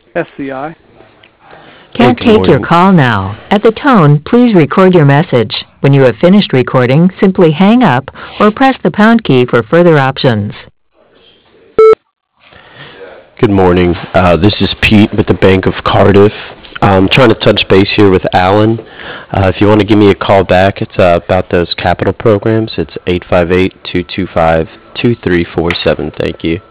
SCI. Can't good take your morning. call now. At the tone, please record your message. When you have finished recording, simply hang up or press the pound key for further options. Good morning. This is Pete with the Bank of Cardiff. I'm trying to touch base here with Alan. If you want to give me a call back, it's about those capital programs. It's 858-225-2347. Thank you.